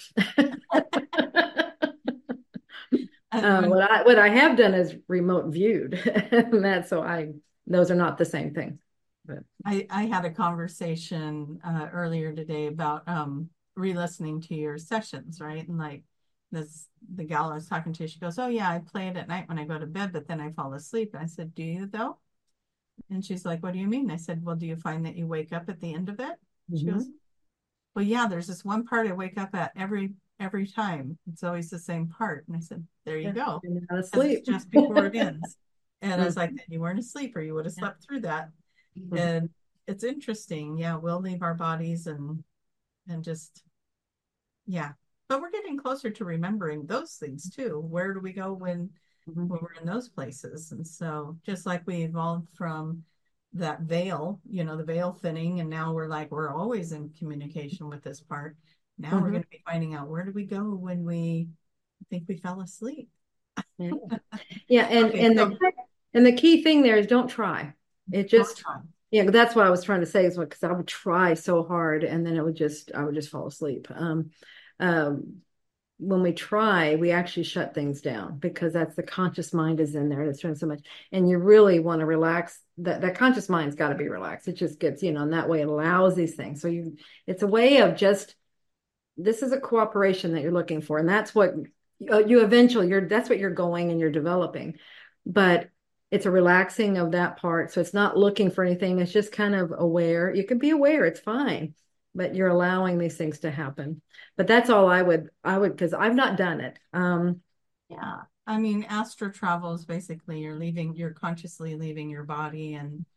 When What I have done is remote viewed, and that's so I those are not the same thing. But I had a conversation earlier today about re-listening to your sessions, right? And like the gal I was talking to, she goes, "Oh yeah, I play it at night when I go to bed, but then I fall asleep." And I said, "Do you though?" And she's like, "What do you mean?" I said, "Well, do you find that you wake up at the end of it?" She goes, Mhm. "Well, yeah, there's this one part I wake up at every time. It's always the same part." And I said, "There you Yeah, go." you're not Because it's asleep. just before it ends. And I was like, Mhm. "Then you weren't asleep or you would have Yeah. slept through that." Mhm. And it's interesting. Yeah, we'll leave our bodies and just yeah. But we're getting closer to remembering those things too. Where do we go Mhm. when we're in those places? And so just like we evolved from that veil, the veil thinning, and now we're always in communication with this part. Now we're Mhm. going to be finding out, where do we go when we think we fell asleep? Yeah. Yeah, Okay, so and the key thing there is don't try. It don't just try. yeah, that's what I was trying to say is because I would try so hard and then I would just fall asleep. Um, when we try, we actually shut things down because that's the conscious mind is in there that's doing so much. And you really want to relax. That conscious mind's got to be relaxed. It just gets, and that way it allows these things. So it's a way of just this is a cooperation that you're looking for, and that's what you eventually that's what you're going and you're developing, but it's a relaxing of that part, so it's not looking for anything, it's just kind of aware. You can be aware, it's fine, but you're allowing these things to happen. But that's all I would because I've not done it. Yeah. I mean, astral travel is basically you're consciously leaving your body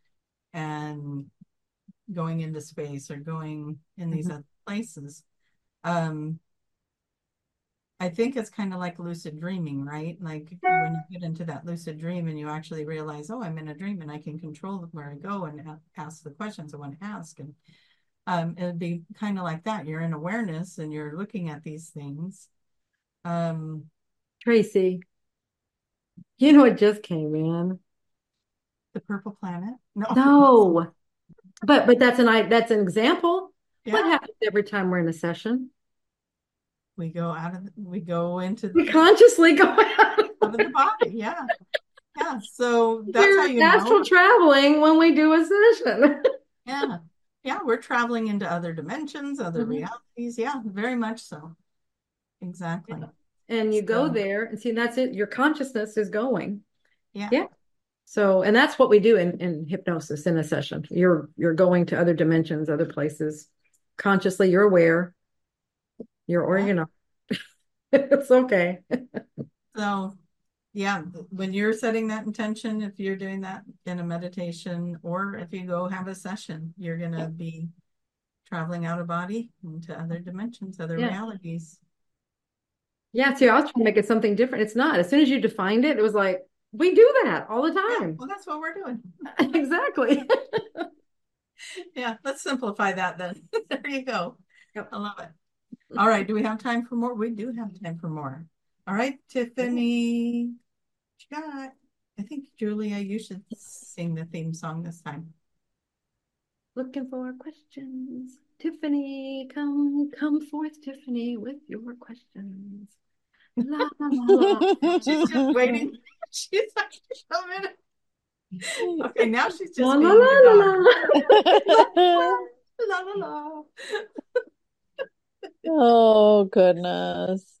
and going into space or going in these Mhm. other places. Um, I think it's kind of like lucid dreaming, right? Like when you get into that lucid dream and you actually realize, oh, I'm in a dream and I can control where I go and ask the questions I want to ask. And it'd be kind of like that. You're in awareness and you're looking at these things. Um, Tracy, you know it just came in. the purple planet. No, No, but that's an example. What yeah, happens every time we're in a session? we go into We consciously go out. out of the body. Yeah. Yeah. So that's how We're you astral know. traveling when we do a session. Yeah. Yeah. We're traveling into other dimensions, other Mhm. realities. Yeah, very much so. Exactly. And you go So, there and see, that's it. Your consciousness is going. yeah. Yeah. So, and that's what we do in hypnosis in a session. You're going to other dimensions, other places. Consciously, you're aware. You're Yeah. organized. It's okay. So, yeah, when you're setting that intention, if you're doing that in a meditation or if you go have a session, you're going to be traveling out of body into other dimensions, other Yeah. realities. Yeah. See, I was trying to make it something different. It's not. As soon as you defined it, it was like, we do that all the Yeah. time. Well, that's what we're doing. Exactly. Yeah. Let's simplify that then. There you go. Yep. I love it. All right. Do we have time for more? We do have time for more. All right, Tiffany. What you got? I think, Julia, you should sing the theme song this time. Looking for questions. Tiffany, come forth, Tiffany, with your questions. La la la She's just la. waiting. She's like, a minute. Okay, now she's La just la being la the la dog. la. La la la. Oh goodness.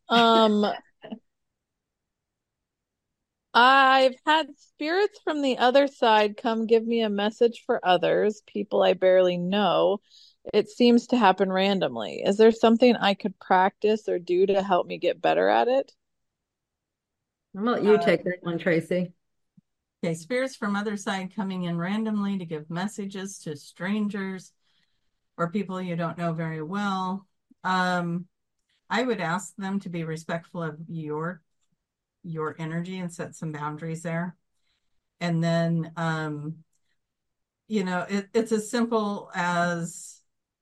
I've had spirits from the other side come give me a message for others, people I barely know. It seems to happen randomly. Is there something I could practice or do to help me get better at it? I'm gonna let you Uh, take that one, Tracy. okay, spirits from other side coming in randomly to give messages to strangers or people you don't know very well. Um, I would ask them to be respectful of your energy and set some boundaries there. And then it's as simple as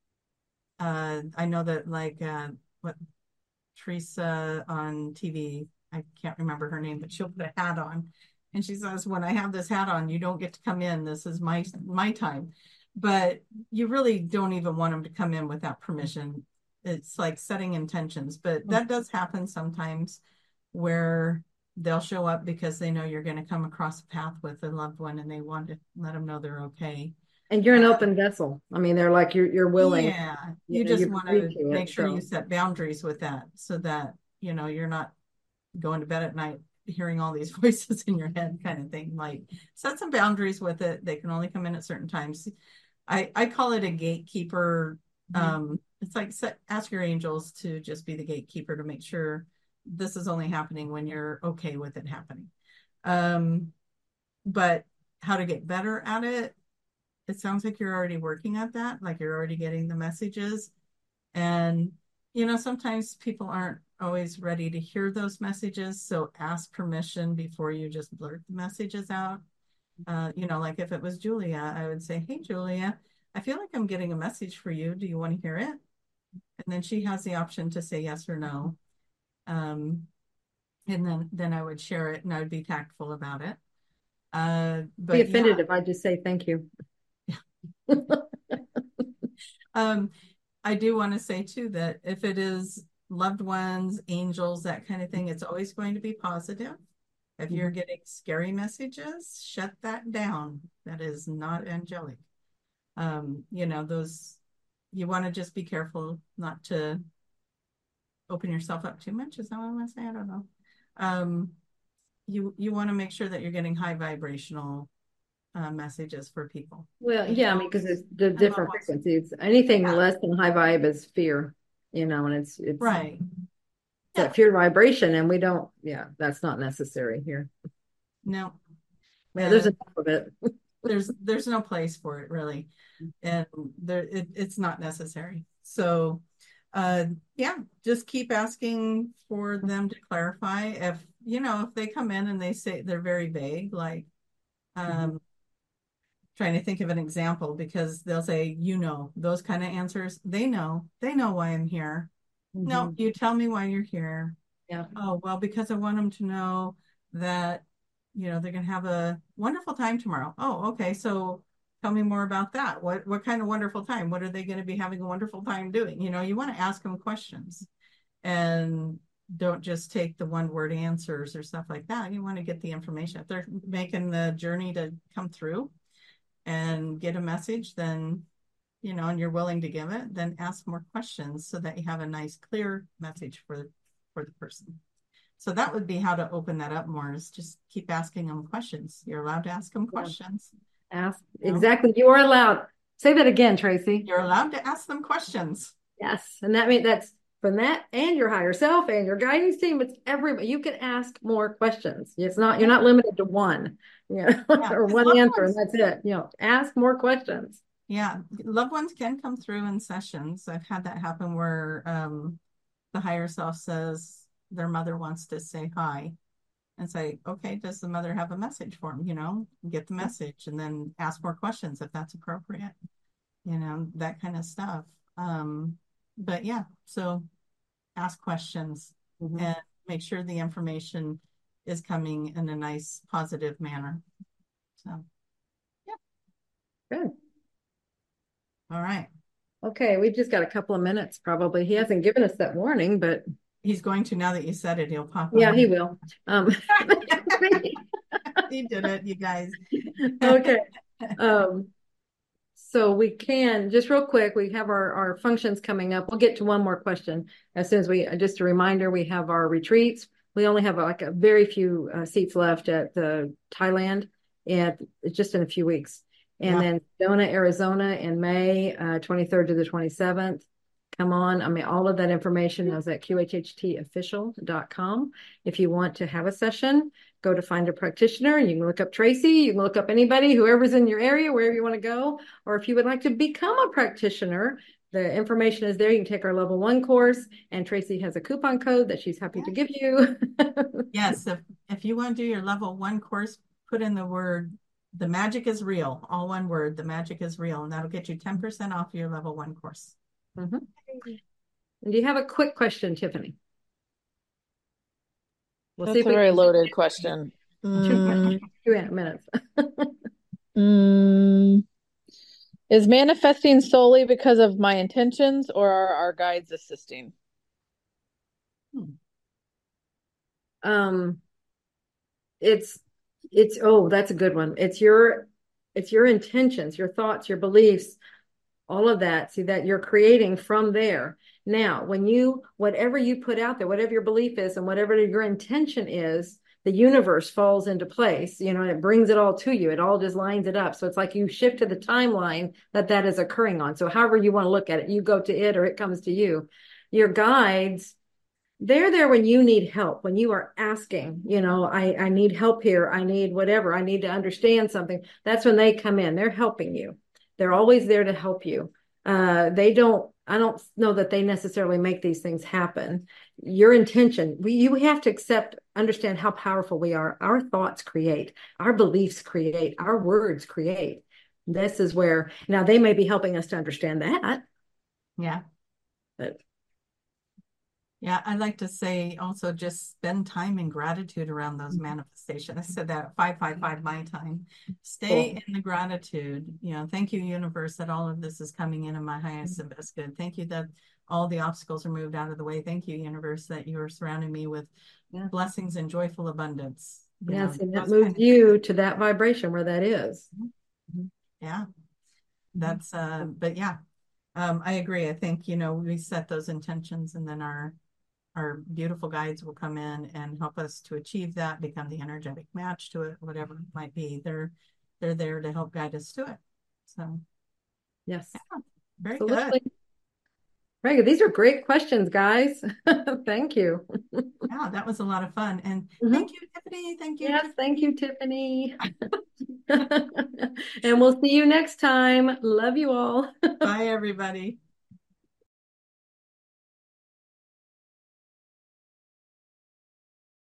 I know that like what Teresa on TV, I can't remember her name, but she'll put a hat on and she says, when I have this hat on, you don't get to come in. This is my time. But you really don't even want them to come in without permission. It's like setting intentions, but that does happen sometimes where they'll show up because they know you're going to come across a path with a loved one and they want to let them know they're okay. And you're an open vessel. I mean, they're like you're willing. Yeah, you just You've want agreed to to make it. sure you So set boundaries with that so that you're not going to bed at night hearing all these voices in your head kind of thing. Like, set some boundaries with it. They can only come in at certain times. I call it a gatekeeper. It's like ask your angels to just be the gatekeeper to make sure this is only happening when you're okay with it happening. But how to get better at it, it sounds like you're already working at that, like you're already getting the messages. And, sometimes people aren't always ready to hear those messages. So ask permission before you just blurt the messages out. Like if it was Julia, I would say, hey, Julia, I feel like I'm getting a message for you. Do you want to hear it? And then she has the option to say yes or no. And then I would share it and I would be tactful about it. But be offended if I just say thank you. I do want to say too that if it is loved ones, angels, that kind of thing, it's always going to be positive. If you're getting scary messages, shut that down. That is not angelic. Those, you want to just be careful not to open yourself up too much. Is that what I want to say? I don't know. You want to make sure that you're getting high vibrational messages for people. Well, yeah, I mean, because it's the different frequencies. Anything less than high vibe is fear, and it's right. That fear vibration, and we don't. Yeah, that's not necessary here. No, there's enough of it. there's no place for it really, and it's not necessary. So, just keep asking for them to clarify. If they come in and they say they're very vague, like, trying to think of an example, because they'll say, those kind of answers. They know why I'm here. No, you tell me why you're here. Yeah. Oh, well, because I want them to know that, they're going to have a wonderful time tomorrow. Oh, okay. So tell me more about that. What kind of wonderful time? What are they going to be having a wonderful time doing? You want to ask them questions, and don't just take the one word answers or stuff like that. You want to get the information. If they're making the journey to come through and get a message, then, and you're willing to give it, then ask more questions so that you have a nice, clear message for the person. So that would be how to open that up more, is just keep asking them questions. You're allowed to ask them questions. Ask. Exactly. You are allowed. Say that again, Tracy. You're allowed to ask them questions. Yes. And that means that's from that and your higher self and your guidance team. It's everybody. You can ask more questions. You're not limited to one, or one answer, and that's it. Ask more questions. Yeah. Loved ones can come through in sessions. I've had that happen where the higher self says their mother wants to say hi, and say, okay, does the mother have a message for him? Get the message and then ask more questions if that's appropriate, that kind of stuff. But yeah, so ask questions and make sure the information is coming in a nice, positive manner. So, yeah. Good. All right. Okay, we've just got a couple of minutes probably. He hasn't given us that warning, but he's going to, now that you said it, he'll pop yeah, on. he will. He did it, you guys. Okay. So we can, just real quick, we have our functions coming up. We'll get to one more question as soon as just a reminder, we have our retreats. We only have like a very few seats left at the Thailand, and it's just in a few weeks. And then Sedona, Arizona in May, 23rd to the 27th. Come on. I mean, all of that information is at qhhtofficial.com. If you want to have a session, go to Find a Practitioner. You can look up Tracy. You can look up anybody, whoever's in your area, wherever you want to go. Or if you would like to become a practitioner, the information is there. You can take our level 1 course, and Tracy has a coupon code that she's happy to give you. Yes. If you want to do your level 1 course, put in the word, "The magic is real," all one word, "The magic is real," and that'll get you 10% off your level 1 course. Mm-hmm. And do you have a quick question, Tiffany? That's a very loaded question. 2 minutes. Is manifesting solely because of my intentions, or are our guides assisting? It's oh, that's a good one. It's your intentions, your thoughts, your beliefs, all of that. See that you're creating from there. Now, whatever you put out there, whatever your belief is and whatever your intention is, the universe falls into place, and it brings it all to you. It all just lines it up. So it's like you shift to the timeline that is occurring on. So however you want to look at it, you go to it or it comes to you. Your guides, they're there when you need help, when you are asking, I need help here. I need whatever. I need to understand something. That's when they come in. They're helping you. They're always there to help you. I don't know that they necessarily make these things happen. Your intention, you have to understand how powerful we are. Our thoughts create, our beliefs create, our words create. This is where, now they may be helping us to understand that. Yeah. But yeah, I like to say also just spend time in gratitude around those manifestations. I said that 555 my time. Stay in the gratitude. Thank you, universe, that all of this is coming in my highest and best good. Thank you that all the obstacles are moved out of the way. Thank you, universe, that you are surrounding me with blessings and joyful abundance. Yes, and that moves you to that vibration where that is. Yeah. That's but yeah. I agree. I think, we set those intentions and then our beautiful guides will come in and help us to achieve that, become the energetic match to it, whatever it might be. They're there to help guide us to it. So, yes. Yeah, very Absolutely. good. Very good. These are great questions, guys. Thank you. Yeah, that was a lot of fun. And thank you, Tiffany. Thank you. Yes, thank you, Tiffany. And we'll see you next time. Love you all. Bye, everybody.